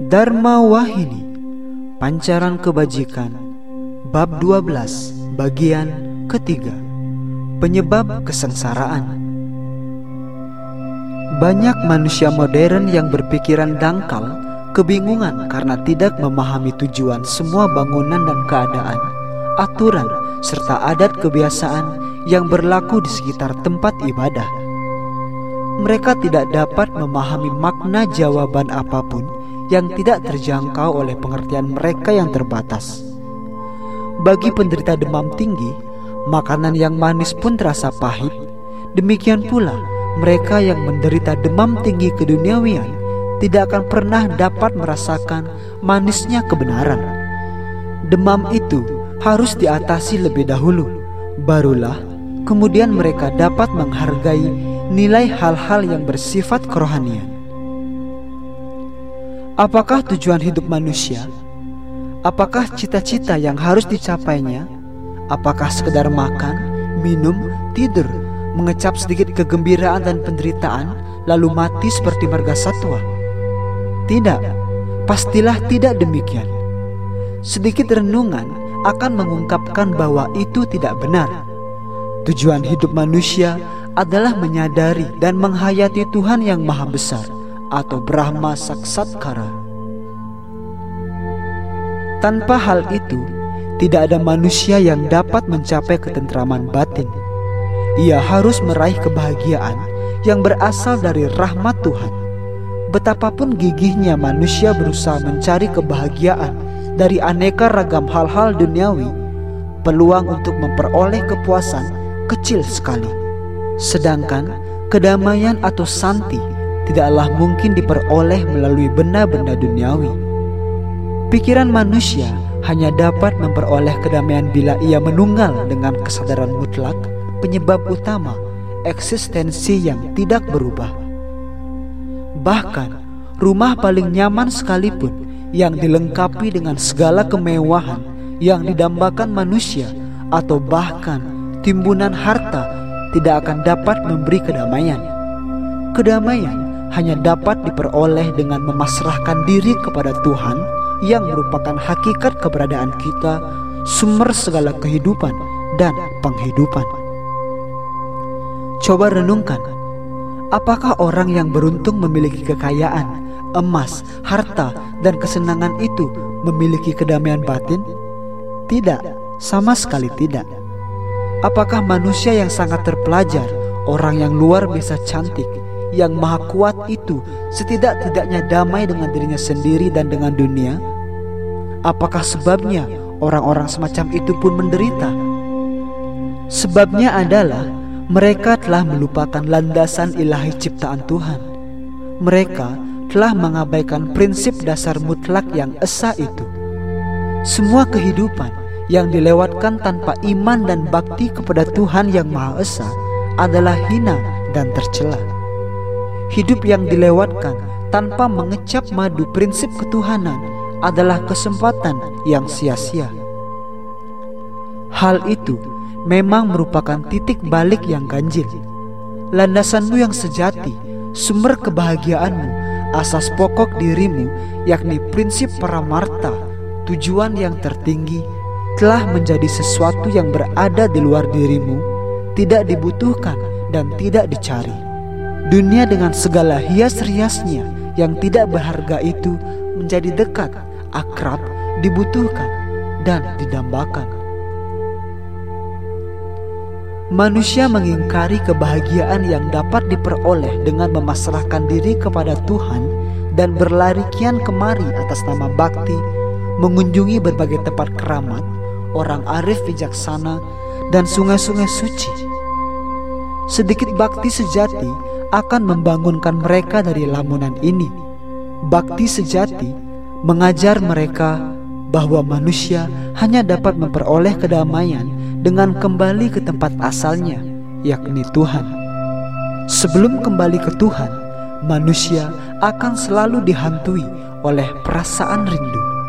Dharma Wahini, Pancaran Kebajikan, Bab 12, Bagian ketiga. Penyebab kesengsaraan. Banyak manusia modern yang berpikiran dangkal, kebingungan karena tidak memahami tujuan semua bangunan dan keadaan, aturan, serta adat kebiasaan yang berlaku di sekitar tempat ibadah. Mereka tidak dapat memahami makna jawaban apapun yang tidak terjangkau oleh pengertian mereka yang terbatas. Bagi penderita demam tinggi, makanan yang manis pun terasa pahit. Demikian pula mereka yang menderita demam tinggi keduniawian tidak akan pernah dapat merasakan manisnya kebenaran. Demam itu harus diatasi lebih dahulu, barulah kemudian mereka dapat menghargai nilai hal-hal yang bersifat kerohanian. Apakah tujuan hidup manusia? Apakah cita-cita yang harus dicapainya? Apakah sekedar makan, minum, tidur, mengecap sedikit kegembiraan dan penderitaan, lalu mati seperti marga satwa? Tidak, pastilah tidak demikian. Sedikit renungan akan mengungkapkan bahwa itu tidak benar. Tujuan hidup manusia adalah menyadari dan menghayati Tuhan yang Maha Besar atau Brahma Saksatkara. Tanpa hal itu, tidak ada manusia yang dapat mencapai ketentraman batin. Ia harus meraih kebahagiaan yang berasal dari rahmat Tuhan. Betapapun gigihnya manusia berusaha mencari kebahagiaan dari aneka ragam hal-hal duniawi, peluang untuk memperoleh kepuasan kecil sekali. Sedangkan kedamaian atau santi tidaklah mungkin diperoleh melalui benda-benda duniawi. Pikiran manusia hanya dapat memperoleh kedamaian bila ia menunggal dengan kesadaran mutlak penyebab utama eksistensi yang tidak berubah. Bahkan rumah paling nyaman sekalipun yang dilengkapi dengan segala kemewahan yang didambakan manusia, atau bahkan timbunan harta, tidak akan dapat memberi kedamaian. Kedamaian hanya dapat diperoleh dengan memasrahkan diri kepada Tuhan yang merupakan hakikat keberadaan kita, sumber segala kehidupan dan penghidupan. Coba renungkan, apakah orang yang beruntung memiliki kekayaan, emas, harta, dan kesenangan itu memiliki kedamaian batin? Tidak, sama sekali tidak. Apakah manusia yang sangat terpelajar, orang yang luar biasa cantik, yang maha kuat itu setidak-tidaknya damai dengan dirinya sendiri dan dengan dunia? Apakah sebabnya orang-orang semacam itu pun menderita? Sebabnya adalah mereka telah melupakan landasan ilahi ciptaan Tuhan. Mereka telah mengabaikan prinsip dasar mutlak yang esa itu. Semua kehidupan yang dilewatkan tanpa iman dan bakti kepada Tuhan yang Maha Esa adalah hina dan tercela. Hidup yang dilewatkan tanpa mengecap madu prinsip ketuhanan adalah kesempatan yang sia-sia. Hal itu memang merupakan titik balik yang ganjil. Landasanmu yang sejati, sumber kebahagiaanmu, asas pokok dirimu, yakni prinsip paramarta, tujuan yang tertinggi, telah menjadi sesuatu yang berada di luar dirimu, tidak dibutuhkan dan tidak dicari. Dunia dengan segala hias-riasnya yang tidak berharga itu menjadi dekat, akrab, dibutuhkan, dan didambakan. Manusia mengingkari kebahagiaan yang dapat diperoleh dengan memasrahkan diri kepada Tuhan dan berlari kian kemari atas nama bakti, mengunjungi berbagai tempat keramat, orang arif bijaksana, dan sungai-sungai suci. Sedikit bakti sejati akan membangunkan mereka dari lamunan ini. Bakti sejati mengajar mereka bahwa manusia hanya dapat memperoleh kedamaian dengan kembali ke tempat asalnya, yakni Tuhan. Sebelum kembali ke Tuhan, manusia akan selalu dihantui oleh perasaan rindu.